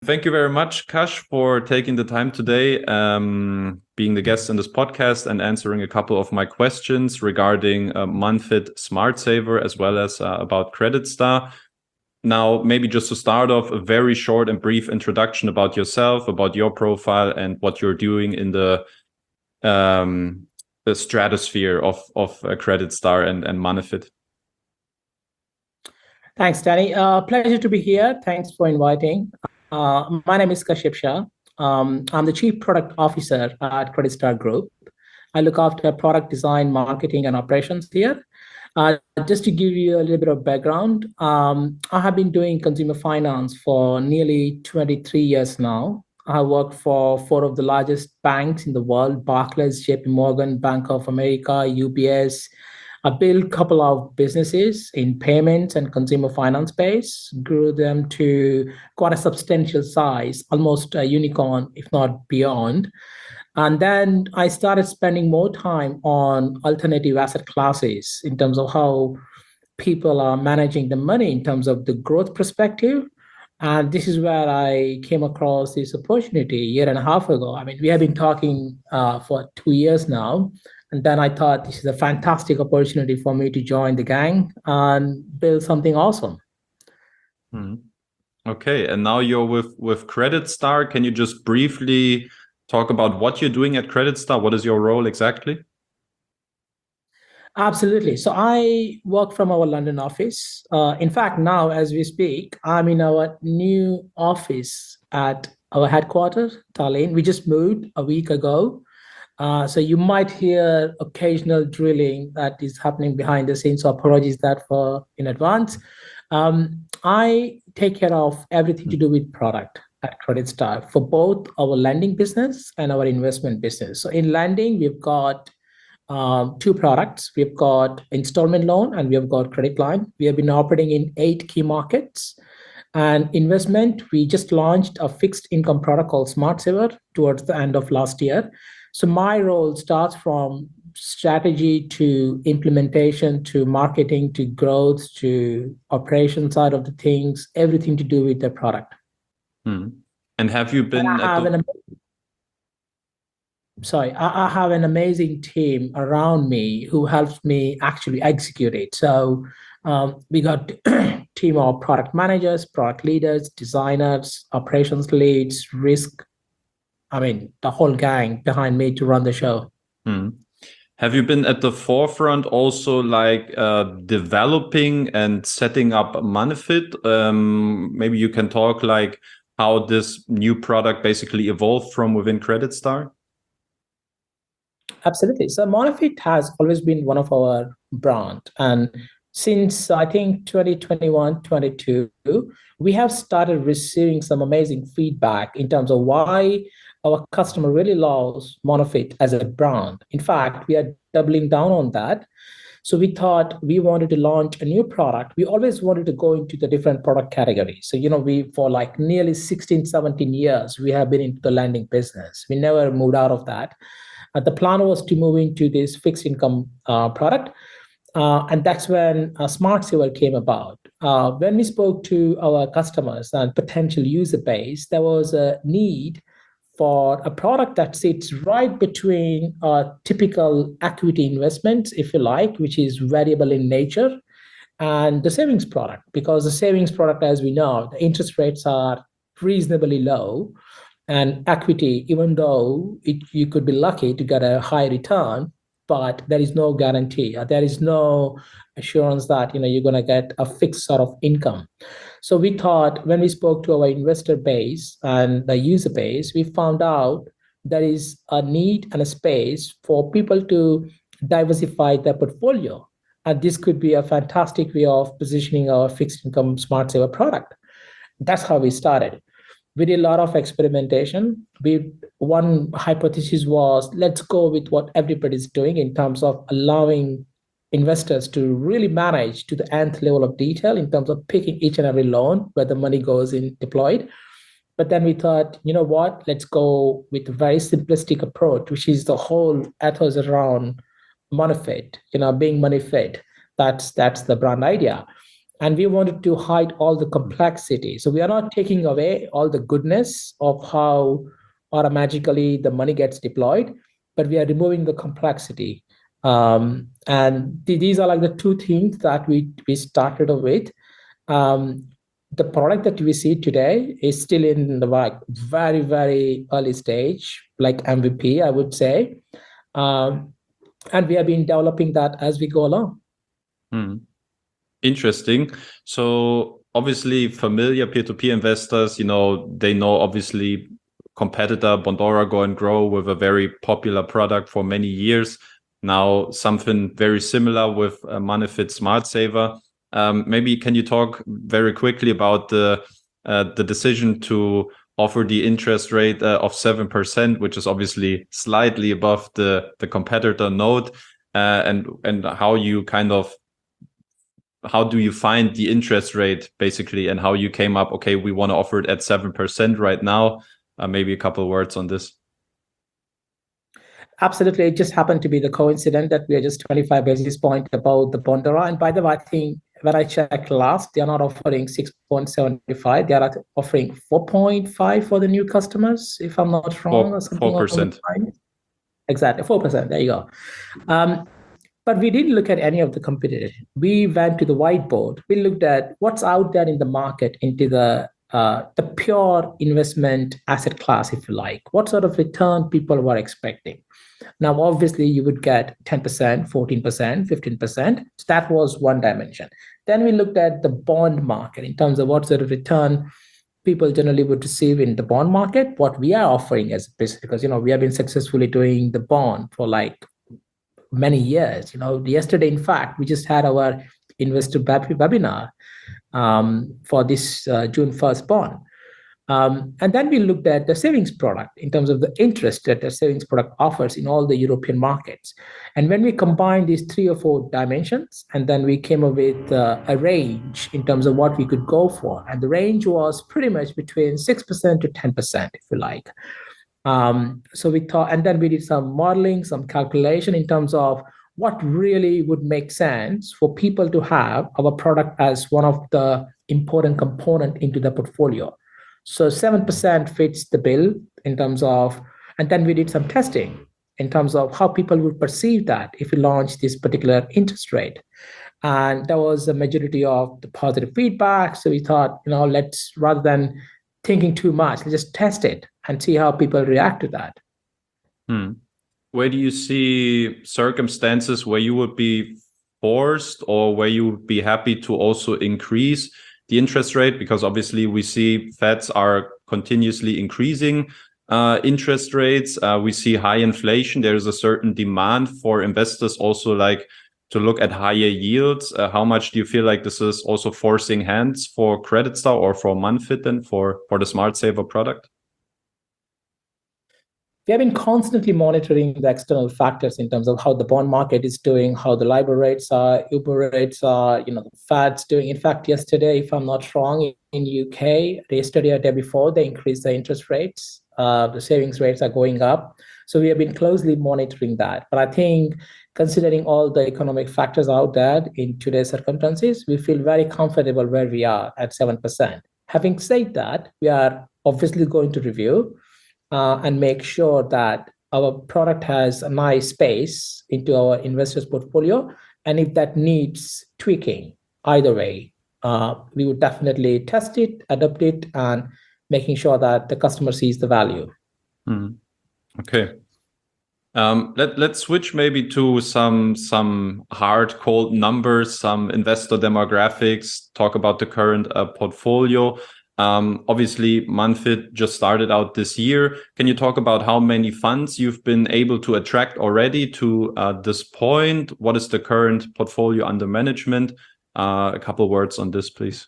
Thank you very much, Kash, for taking the time today, being the guest in this podcast and answering a couple of my questions regarding Monfit Smart Saver as well as about Credit Star. Now, maybe just to start off, a very short and brief introduction about yourself, about your profile, and what you're doing in the stratosphere of Credit Star and Monfit. Thanks, Danny. Pleasure to be here. Thanks for inviting. My name is Kashyap Shah. I'm the Chief Product Officer at Credit Star Group. I look after product design, marketing, and operations here. Just to give you a little bit of background, I have been doing consumer finance for nearly 23 years now. I worked for four of the largest banks in the world: Barclays, JP Morgan, Bank of America, UBS. I built a couple of businesses in payments and consumer finance space, grew them to quite a substantial size, almost a unicorn, if not beyond. And then I started spending more time on alternative asset classes in terms of how people are managing the money in terms of the growth perspective. And this is where I came across this opportunity a year and a half ago. I mean, we have been talking for 2 years now. And then I thought this is a fantastic opportunity for me to join the gang and build something awesome. Okay, and now you're with Credit Star. Can you just briefly talk about what you're doing at Credit Star? What is your role exactly? Absolutely. So I work from our London office. In fact, now as we speak, I'm in our new office at our headquarters, Tallinn. We just moved a week ago. So you might hear occasional drilling that is happening behind the scenes. So apologies that for in advance. I take care of everything to do with product at Credit Star for both our lending business and our investment business. So in lending, we've got two products. We've got installment loan and we have got credit line. We have been operating in 8 key markets. And investment, we just launched a fixed income product called Smart Saver towards the end of last year. So my role starts from strategy to implementation to marketing to growth to operation side of the things, everything to do with the product. And have you been? I have an amazing team around me who helps me actually execute it. So we got a team of product managers, product leaders, designers, operations leads, risk. I mean, the whole gang behind me to run the show. Have you been at the forefront also like developing and setting up Monfit? Maybe you can talk like how this new product basically evolved from within Credit Star? Absolutely. So Monfit has always been one of our brand. And since I think 2021, 22, we have started receiving some amazing feedback in terms of why our customer really loves Monfit as a brand. In fact, we are doubling down on that. So we thought we wanted to launch a new product. We always wanted to go into the different product categories. So, we for like nearly 16, 17 years, we have been into the lending business. We never moved out of that. The plan was to move into this fixed income product. And that's when Smart Saver came about. When we spoke to our customers and potential user base, there was a need for a product that sits right between typical equity investments, if you like, which is variable in nature, and the savings product. Because the savings product, as we know, the interest rates are reasonably low. And equity, even though you could be lucky to get a high return, but there is no guarantee. There is no assurance that you're going to get a fixed sort of income. So we thought when we spoke to our investor base and the user base, we found out there is a need and a space for people to diversify their portfolio. And this could be a fantastic way of positioning our fixed income Smart Saver product. That's how we started. We did a lot of experimentation. One hypothesis was, let's go with what everybody's doing in terms of allowing investors to really manage to the nth level of detail in terms of picking each and every loan where the money goes in deployed. But then we thought, you know what, let's go with a very simplistic approach, which is the whole ethos around Monfit, being money fit. That's the brand idea. And we wanted to hide all the complexity. So we are not taking away all the goodness of how automatically the money gets deployed, but we are removing the complexity. And these are like the two things that we started with. The product that we see today is still in the like very, very early stage, like MVP, I would say. And we have been developing that as we go along. Interesting. So obviously familiar peer-to-peer investors, they know obviously competitor Bondora Go and Grow with a very popular product for many years. Now something very similar with Moneyfit Smart Saver. Maybe can you talk very quickly about the decision to offer the interest rate of 7%, which is obviously slightly above the competitor node, and how you how do you find the interest rate basically, and how you came up, okay, we want to offer it at 7% right now? Maybe a couple of words on this. Absolutely. It just happened to be the coincidence that we are just 25 basis points above the Bondora. And by the way, I think when I checked last, they are not offering 6.75. They are offering 4.5 for the new customers, if I'm not wrong, or something. 4%. Exactly, 4%. There you go. But we didn't look at any of the competitors. We went to the whiteboard. We looked at what's out there in the market into the pure investment asset class, if you like. What sort of return people were expecting? Now, obviously, you would get 10%, 14%, 15%. So that was one dimension. Then we looked at the bond market in terms of what sort of return people generally would receive in the bond market, what we are offering as a business, because we have been successfully doing the bond for like many years. Yesterday, in fact, we just had our investor webinar for this June 1st bond. And then we looked at the savings product in terms of the interest that the savings product offers in all the European markets. And when we combined these 3 or 4 dimensions, and then we came up with a range in terms of what we could go for. And the range was pretty much between 6% to 10%, if you like. So we thought, and then we did some modeling, some calculation in terms of what really would make sense for people to have our product as one of the important component into the portfolio. So 7% fits the bill in terms of, and then we did some testing in terms of how people would perceive that if we launch this particular interest rate. And there was a majority of the positive feedback. So we thought, let's, rather than thinking too much, let's just test it and see how people react to that. Where do you see circumstances where you would be forced or where you would be happy to also increase the interest rate? Because obviously we see Feds are continuously increasing interest rates. We see high inflation. There is a certain demand for investors also like to look at higher yields. How much do you feel like this is also forcing hands for CreditStar or for Moneyfit and for the Smart Saver product? We have been constantly monitoring the external factors in terms of how the bond market is doing, how the LIBOR rates are, Uber rates are, the Fed's doing. In fact, yesterday, if I'm not wrong, in UK, yesterday or day before, they increased the interest rates. The savings rates are going up. So we have been closely monitoring that. But I think considering all the economic factors out there in today's circumstances, we feel very comfortable where we are at 7%. Having said that, we are obviously going to review and make sure that our product has a nice space into our investors' portfolio. And if that needs tweaking, either way, we would definitely test it, adapt it, and making sure that the customer sees the value. Okay. Let's switch maybe to some hard, cold numbers, some investor demographics, talk about the current portfolio. Obviously, Moneyfit just started out this year. Can you talk about how many funds you've been able to attract already to this point? What is the current portfolio under management? A couple of words on this, please.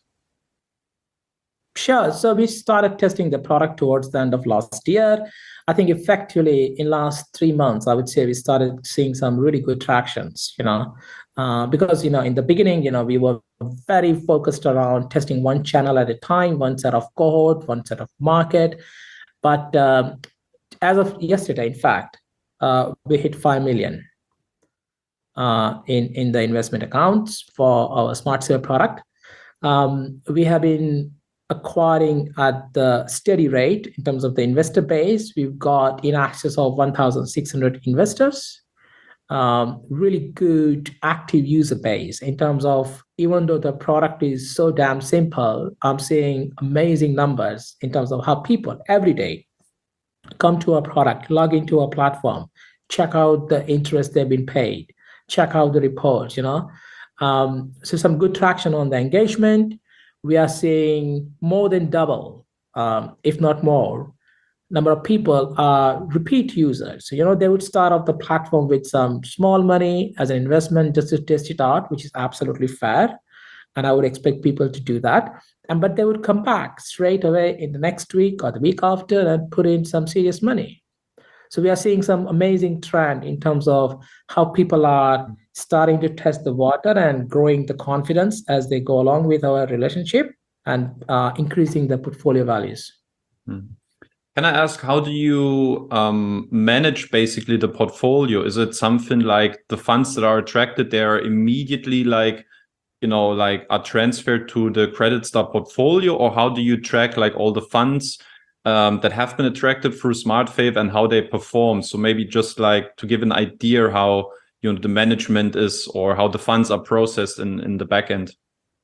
Sure. So we started testing the product towards the end of last year. I think effectively in last 3 months, I would say we started seeing some really good tractions, because, in the beginning, we were very focused around testing one channel at a time, one set of cohort, one set of market. But as of yesterday, in fact, we hit 5 million in the investment accounts for our Smart Saver product. We have been acquiring at the steady rate in terms of the investor base. We've got in excess of 1,600 investors, really good active user base in terms of, even though the product is so damn simple, I'm seeing amazing numbers in terms of how people every day come to our product, log into our platform, check out the interest they've been paid, check out the reports, so some good traction on the engagement. We are seeing more than double, if not more, number of people are repeat users. So, they would start off the platform with some small money as an investment just to test it out, which is absolutely fair. And I would expect people to do that. But they would come back straight away in the next week or the week after and put in some serious money. So we are seeing some amazing trend in terms of how people are starting to test the water and growing the confidence as they go along with our relationship and increasing the portfolio values. Can I ask, how do you manage basically the portfolio? Is it something like the funds that are attracted, they are immediately are transferred to the CreditStar portfolio, or how do you track like all the funds that have been attracted through SmartFav and how they perform? So maybe just like to give an idea how the management is or how the funds are processed in the back end.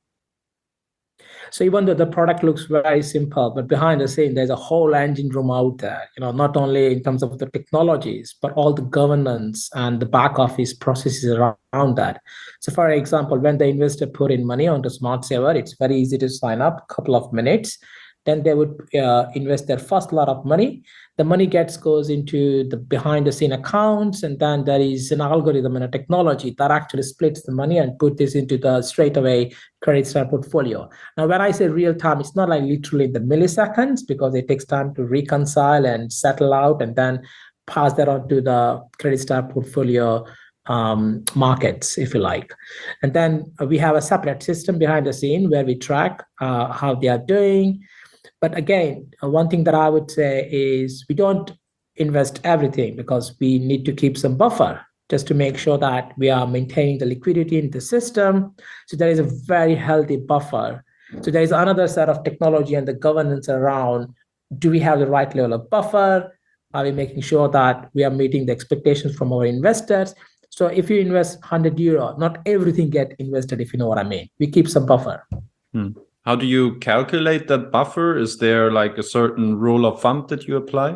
So even though the product looks very simple, but behind the scene, there's a whole engine room out there, not only in terms of the technologies, but all the governance and the back office processes around that. So for example, when the investor put in money onto SmartSaver, it's very easy to sign up, a couple of minutes. Then they would invest their first lot of money. The money goes into the behind the scene accounts, and then there is an algorithm and a technology that actually splits the money and put this into the straightaway CreditStar portfolio. Now, when I say real time, it's not like literally the milliseconds, because it takes time to reconcile and settle out and then pass that on to the CreditStar portfolio markets, if you like. And then we have a separate system behind the scene where we track how they are doing. But again, one thing that I would say is we don't invest everything, because we need to keep some buffer just to make sure that we are maintaining the liquidity in the system. So there is a very healthy buffer. So there is another set of technology and the governance around, do we have the right level of buffer? Are we making sure that we are meeting the expectations from our investors? So if you invest 100 euro, not everything get invested, if you know what I mean. We keep some buffer. How do you calculate that buffer? Is there like a certain rule of thumb that you apply?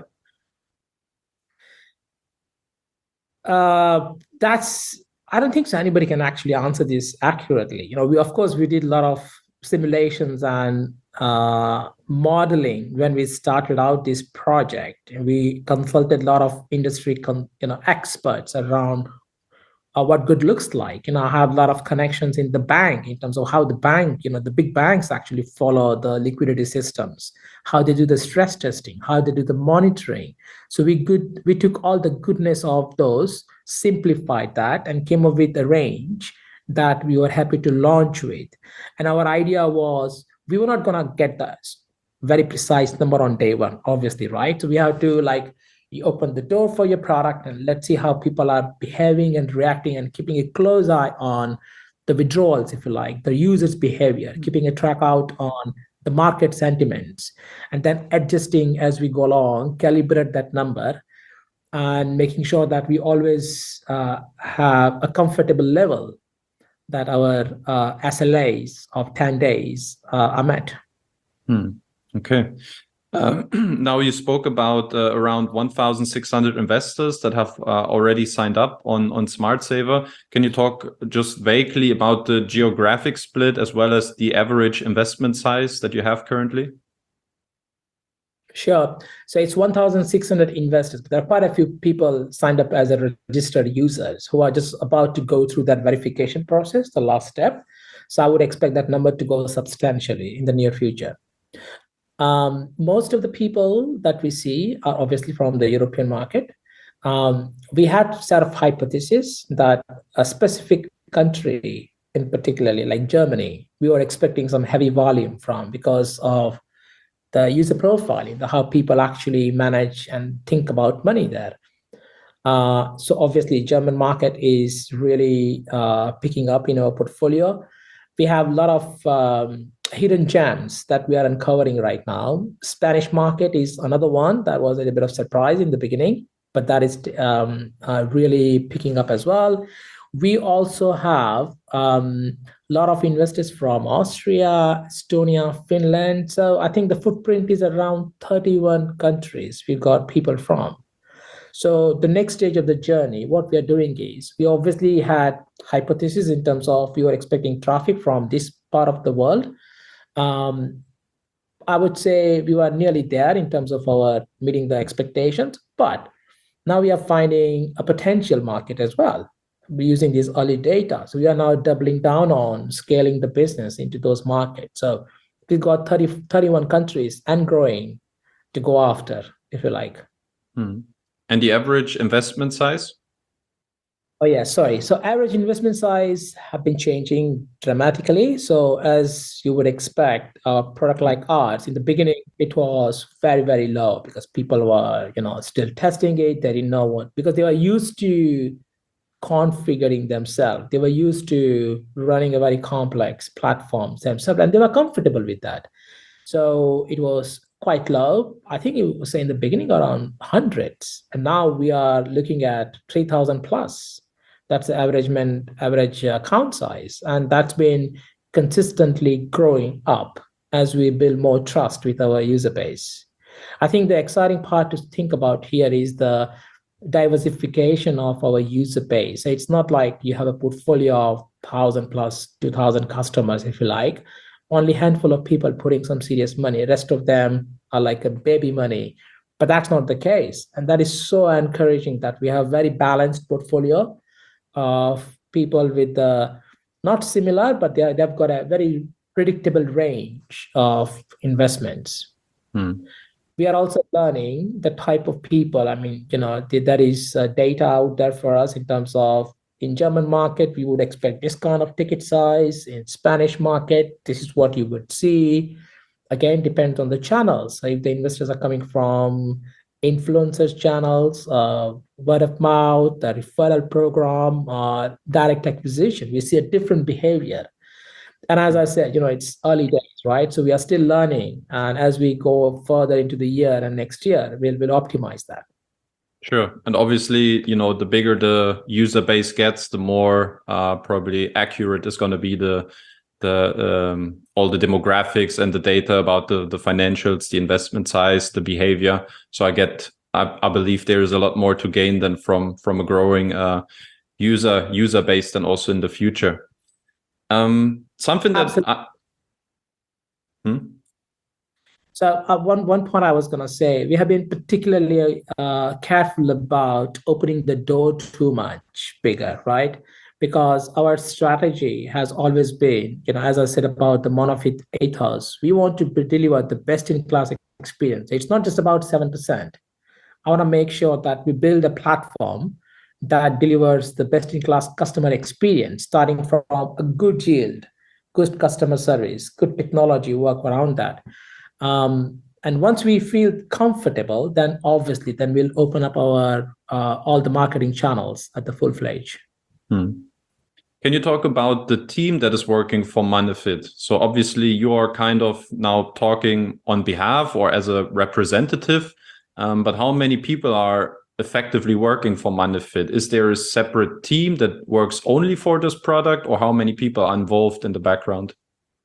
I don't think so anybody can actually answer this accurately. We did a lot of simulations and modeling when we started out this project. We consulted a lot of industry experts around what good looks like. I have a lot of connections in the bank in terms of how the bank, the big banks actually follow the liquidity systems, how they do the stress testing, how they do the monitoring. So we took all the goodness of those, simplified that, and came up with a range that we were happy to launch with. And our idea was, we were not going to get the very precise number on day one, obviously, right? So we have to you open the door for your product and let's see how people are behaving and reacting, and keeping a close eye on the withdrawals, if you like, the user's behavior, keeping a track out on the market sentiments, and then adjusting as we go along, calibrate that number, and making sure that we always have a comfortable level that our SLAs of 10 days are met. Okay. Now you spoke about around 1,600 investors that have already signed up on SmartSaver. Can you talk just vaguely about the geographic split as well as the average investment size that you have currently? Sure. So it's 1,600 investors, but there are quite a few people signed up as a registered users who are just about to go through that verification process, the last step. So I would expect that number to go substantially in the near future. Most of the people that we see are obviously from the European market. We had a set of hypotheses that a specific country, in particularly like Germany, we were expecting some heavy volume from, because of the user profiling, how people actually manage and think about money there. So obviously, German market is really picking up in our portfolio. We have a lot of hidden gems that we are uncovering right now. Spanish market is another one that was a bit of surprise in the beginning, but that is really picking up as well. We also have a lot of investors from Austria, Estonia, Finland. So I think the footprint is around 31 countries we got people from. So the next stage of the journey, what we are doing is we obviously had hypotheses in terms of we were expecting traffic from this part of the world. um, I would say we were nearly there in terms of our meeting the expectations, but now we are finding a potential market as well. We're using this early data. So we are now doubling down on scaling the business into those markets. So we've got 31 countries and growing to go after, if you like. Hmm. And the average investment size? Oh yeah, sorry. So average investment size have been changing dramatically. So as you would expect, a product like ours, in the beginning, it was very, very low because people were, still testing it. They didn't know what, because they were used to configuring themselves. They were used to running a very complex platform themselves, and they were comfortable with that. So it was quite low. I think it was in the beginning around hundreds, and now we are looking at 3,000 plus. That's the average account size, and that's been consistently growing up as we build more trust with our user base. I think the exciting part to think about here is the diversification of our user base. So it's not like you have a portfolio of 1,000 plus 2,000 customers, if you like. Only a handful of people putting some serious money. The rest of them are like a baby money. But that's not the case. And that is so encouraging that we have very balanced portfolio of people with not similar, but they've got a very predictable range of investments. Hmm. We are also learning the type of people. I mean, there is data out there for us in terms of in German market, we would expect this kind of ticket size. In Spanish market, this is what you would see. Again, depends on the channels. So if the investors are coming from influencers channels, word of mouth, the referral program, or direct acquisition, we see a different behavior. And as I said, it's early days, right? So we are still learning. And as we go further into the year and next year, we'll optimize that. Sure. And obviously, the bigger the user base gets, the more probably accurate is going to be the all the demographics and the data about the financials, the investment size, the behavior. So I believe there is a lot more to gain than from a growing user base than also in the future. Something that So one point I was going to say, we have been particularly careful about opening the door too much bigger, right? Because our strategy has always been, as I said about the monolith ethos, we want to deliver the best-in-class experience. It's not just about 7%. I want to make sure that we build a platform that delivers the best-in-class customer experience, starting from a good yield, good customer service, good technology work around that. And once we feel comfortable, then obviously, then we'll open up our all the marketing channels at the full-fledged. Can you talk about the team that is working for Monefit? So obviously, you are kind of now talking on behalf or as a representative, but how many people are effectively working for Monefit? Is there a separate team that works only for this product, or how many people are involved in the background?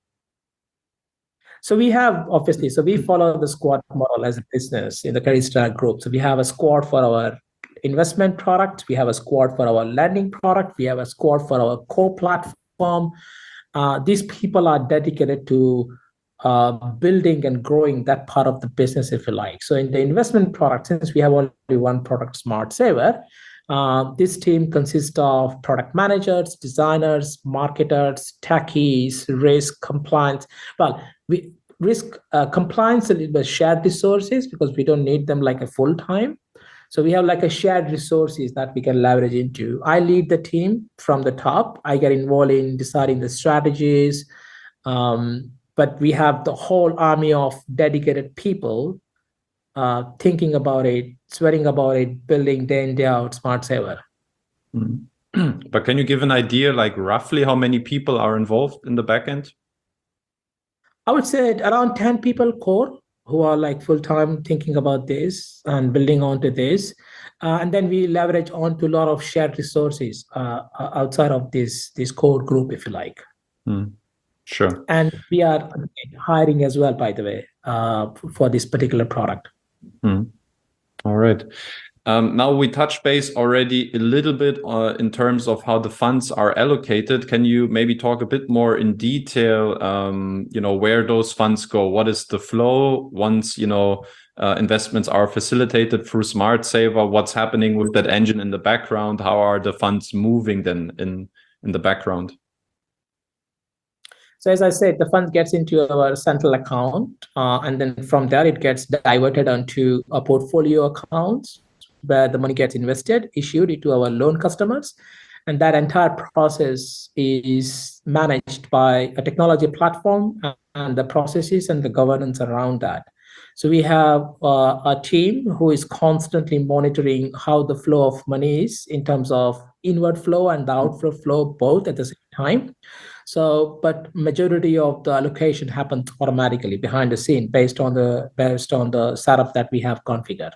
So we have, obviously, so we follow the squad model as a business in the Creditstar Group. So we have a squad for our investment product. We have a squad for our lending product. We have a squad for our core platform. These people are dedicated to building and growing that part of the business, if you like. So in the investment product, since we have only one product, Smart Saver, this team consists of product managers, designers, marketers, techies, risk, compliance. Well, compliance a little bit shared resources because we don't need them like a full time. So we have like a shared resources that we can leverage into. I lead the team from the top. I get involved in deciding the strategies, but we have the whole army of dedicated people thinking about it, sweating about it, building day in, day out Smart Saver. But can you give an idea, like roughly how many people are involved in the backend? I would say around 10 people core who are like full-time thinking about this and building onto this. And then we leverage onto a lot of shared resources outside of this core group, if you like. Sure. And we are hiring as well, by the way, for this particular product. All right. Now we touch base already a little bit in terms of how the funds are allocated. Can you maybe talk a bit more in detail, where those funds go? What is the flow once, investments are facilitated through Smart Saver? What's happening with that engine in the background? How are the funds moving then in the background? So as I said, the fund gets into our central account, and then from there it gets diverted onto a portfolio accounts where the money gets invested, issued into our loan customers. And that entire process is managed by a technology platform and the processes and the governance around that. So we have a team who is constantly monitoring how the flow of money is in terms of inward flow and the outflow flow both at the same time. So, but majority of the allocation happens automatically behind the scene based on the setup that we have configured.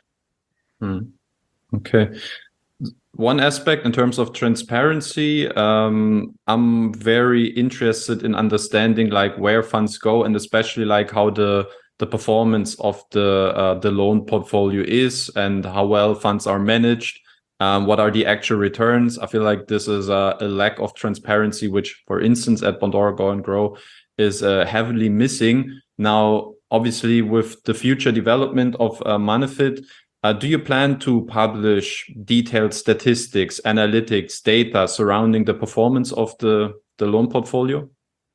Okay. One aspect in terms of transparency, I'm very interested in understanding like where funds go and especially like how the performance of the loan portfolio is and how well funds are managed. What are the actual returns? I feel like this is a lack of transparency, which, for instance, at Bondora Go and Grow is heavily missing. Now, obviously, with the future development of Moneyfit, do you plan to publish detailed statistics, analytics, data surrounding the performance of the loan portfolio?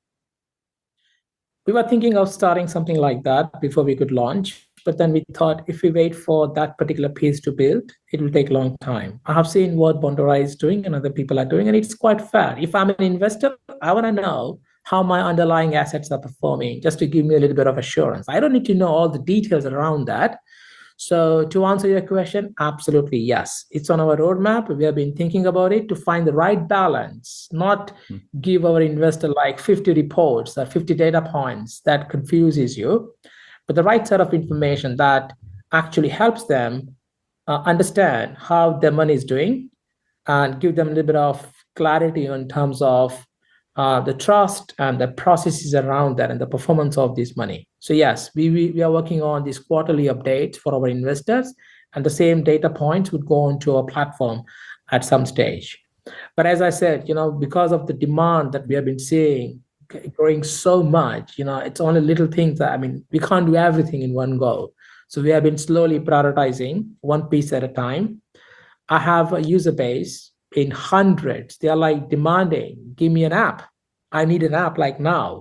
We were thinking of starting something like that before we could launch. But then we thought if we wait for that particular piece to build, it will take a long time. I have seen what Bondora is doing and other people are doing, and it's quite fair. If I'm an investor, I want to know how my underlying assets are performing just to give me a little bit of assurance. I don't need to know all the details around that. So to answer your question, absolutely yes. It's on our roadmap. We have been thinking about it to find the right balance, not give our investor like 50 reports or 50 data points that confuses you, but the right set of information that actually helps them understand how their money is doing and give them a little bit of clarity in terms of the trust and the processes around that and the performance of this money. So yes, we are working on these quarterly updates for our investors, and the same data points would go onto our platform at some stage. But as I said, because of the demand that we have been seeing growing so much, it's only little things that, we can't do everything in one go. So we have been slowly prioritizing one piece at a time. I have a user base in hundreds. They are like demanding, give me an app. I need an app like now.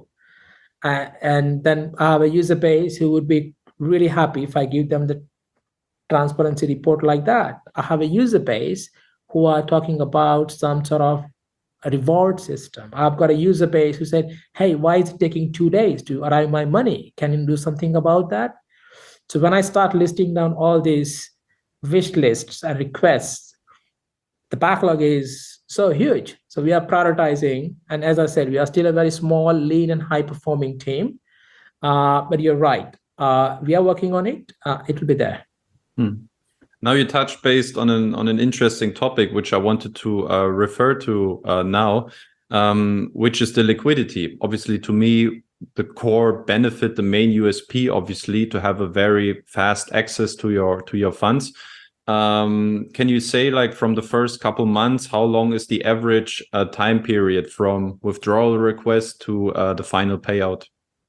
And then I have a user base who would be really happy if I give them the transparency report like that. I have a user base who are talking about some sort of a reward system. I've got a user base who said, hey, why is it taking 2 days to arrive my money? Can you do something about that? So when I start listing down all these wish lists and requests, the backlog is so huge. So we are prioritizing. And as I said, we are still a very small, lean, and high-performing team. But you're right. We are working on it. It will be there. Now you touched based on an interesting topic, which I wanted to refer to now, which is the liquidity. Obviously, to me, the core benefit, the main USP, obviously, to have a very fast access to your funds. Can you say, like, from the first couple months, how long is the average time period from withdrawal request to the final payout?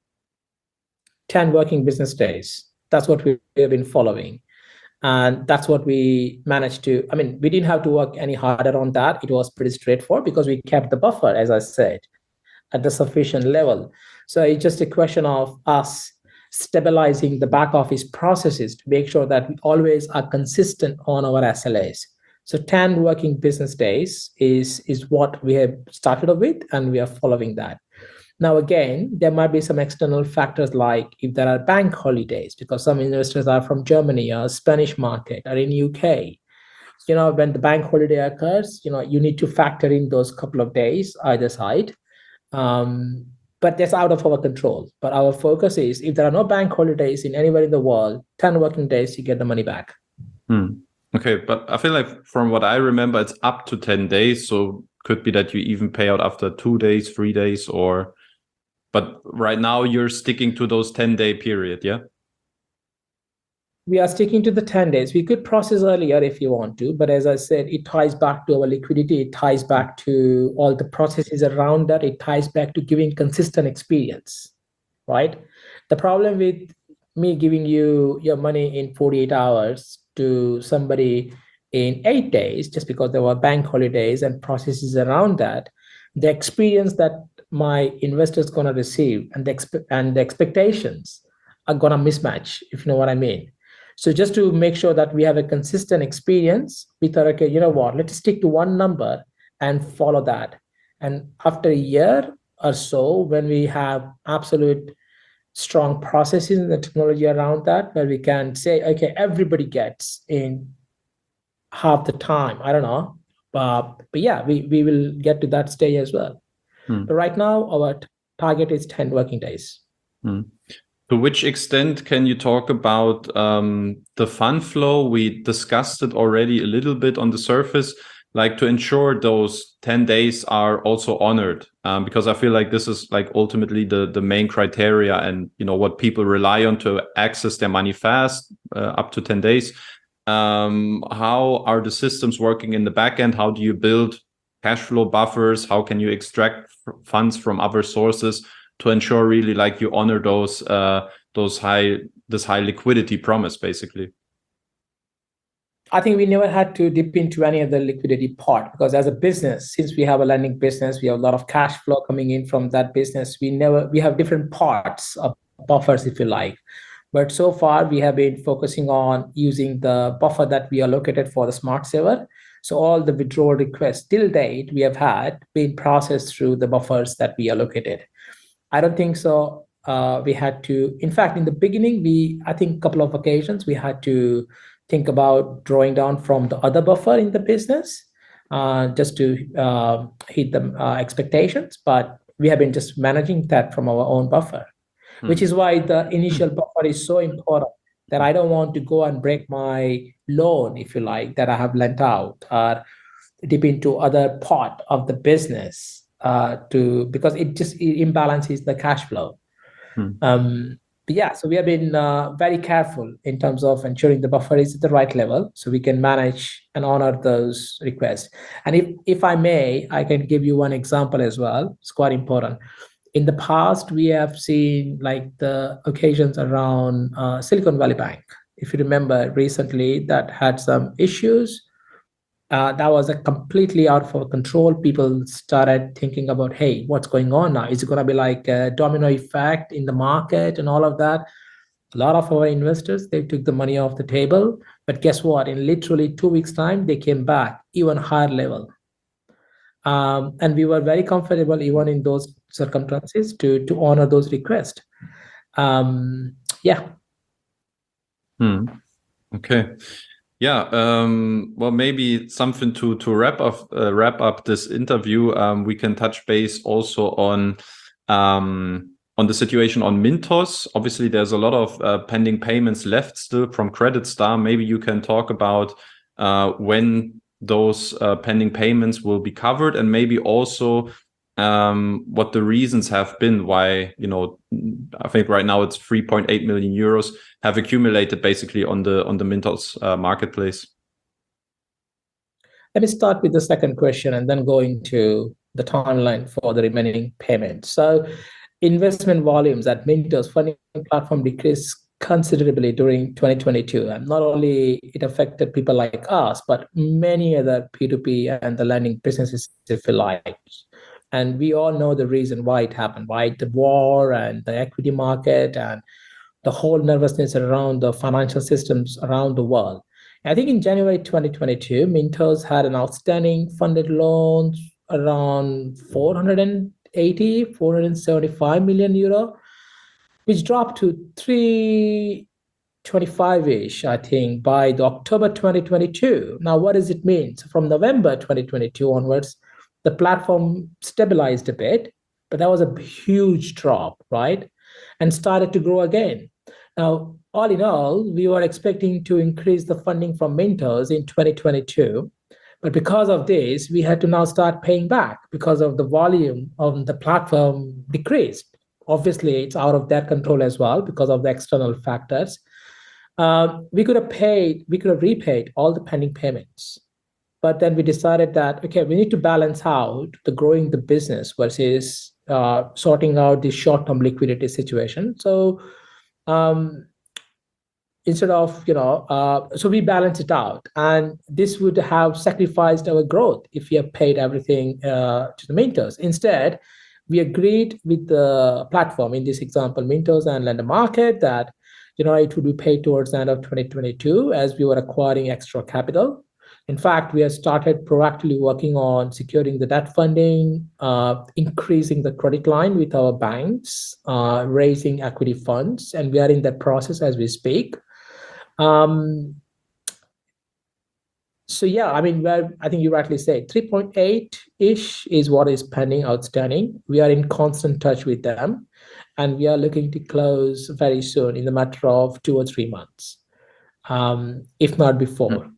10 working business days. That's what we have been following. And that's what we managed to, we didn't have to work any harder on that. It was pretty straightforward because we kept the buffer, as I said, at the sufficient level. So it's just a question of us stabilizing the back office processes to make sure that we always are consistent on our SLAs. So 10 working business days is what we have started with, and we are following that. Now, again, there might be some external factors like if there are bank holidays, because some investors are from Germany or Spanish market or in UK. When the bank holiday occurs, you need to factor in those couple of days either side. but that's out of our control. But our focus is if there are no bank holidays in anywhere in the world, 10 working days, you get the money back. Okay, but I feel like from what I remember, it's up to 10 days. So could be that you even pay out after 2 days, 3 days, but right now you're sticking to those 10-day period, yeah? We are sticking to the 10 days. We could process earlier if you want to, but as I said, it ties back to our liquidity. It ties back to all the processes around that. It ties back to giving consistent experience, right? The problem with me giving you your money in 48 hours to somebody in 8 days, just because there were bank holidays and processes around that, the experience that my investors going to receive and the expectations are going to mismatch, if you know what I mean. So just to make sure that we have a consistent experience, we thought, okay, you know what, let's stick to one number and follow that. And after a year or so, when we have absolute strong processes and the technology around that, where we can say, okay, everybody gets in half the time. I don't know. But yeah, we will get to that stage as well. But right now, our target is 10 working days. To which extent can you talk about the fund flow? We discussed it already a little bit on the surface, like to ensure those 10 days are also honored, because I feel like this is like ultimately the main criteria and, you know, what people rely on to access their money fast, up to 10 days. How are the systems working in the back end? How do you build cash flow buffers? How can you extract funds from other sources to ensure really like you honor this high liquidity promise, basically? I think we never had to dip into any of the liquidity part, because as a business, since we have a lending business, we have a lot of cash flow coming in from that business. We have different parts of buffers, if you like. But so far, we have been focusing on using the buffer that we allocated for the Smart Saver. So all the withdrawal requests till date we have had been processed through the buffers that we allocated. I don't think so. We had to, in fact, in the beginning, I think a couple of occasions, we had to think about drawing down from the other buffer in the business just to hit the expectations. But we have been just managing that from our own buffer, which is why the initial buffer is so important, that I don't want to go and break my loan, if you like, that I have lent out, or dip into other part of the business because it imbalances the cash flow. But yeah, so we have been very careful in terms of ensuring the buffer is at the right level so we can manage and honor those requests. And if I may, I can give you one example as well. It's quite important. In the past, we have seen like the occasions around Silicon Valley Bank. If you remember recently, that had some issues. That was a completely out of our control. People started thinking about, hey, what's going on now? Is it going to be like a domino effect in the market and all of that? A lot of our investors, they took the money off the table. But guess what? In literally 2 weeks' time, they came back even higher level. And we were very comfortable even in those circumstances to honor those requests. Yeah. Okay. Yeah. Well, maybe something to wrap up this interview. We can touch base also on the situation on Mintos. Obviously, there's a lot of pending payments left still from Credit Star. Maybe you can talk about when those pending payments will be covered, and maybe also what the reasons have been why, you know, I think right now it's 3.8 million euros have accumulated basically on the Mintos marketplace. Let me start with the second question and then go into the timeline for the remaining payments. So investment volumes at Mintos funding platform decreased considerably during 2022. And not only it affected people like us, but many other P2P and the lending businesses, if you like. And we all know the reason why it happened, right? The war and the equity market and the whole nervousness around the financial systems around the world. I think in January 2022, Mintos had an outstanding funded loans around 475 million euro, which dropped to 325-ish, I think, by the October 2022. Now, what does it mean? So from November 2022 onwards, the platform stabilized a bit, but that was a huge drop, right? And started to grow again. Now, all in all, we were expecting to increase the funding from Mintos in 2022. But because of this, we had to now start paying back because of the volume on the platform decreased. Obviously, it's out of their control as well because of the external factors. We could have repaid all the pending payments. But then we decided that, okay, we need to balance out the growing the business versus sorting out the short-term liquidity situation. So instead of, so we balance it out. And this would have sacrificed our growth if we have paid everything to the Mintos. Instead, we agreed with the platform, in this example, Mintos and Lender Market, that it would be paid towards the end of 2022 as we were acquiring extra capital. In fact, we have started proactively working on securing the debt funding, increasing the credit line with our banks, raising equity funds, and we are in that process as we speak. So yeah, I mean, I think you rightly said 3.8-ish is what is pending outstanding. We are in constant touch with them, and we are looking to close very soon in the matter of 2 or 3 months, if not before.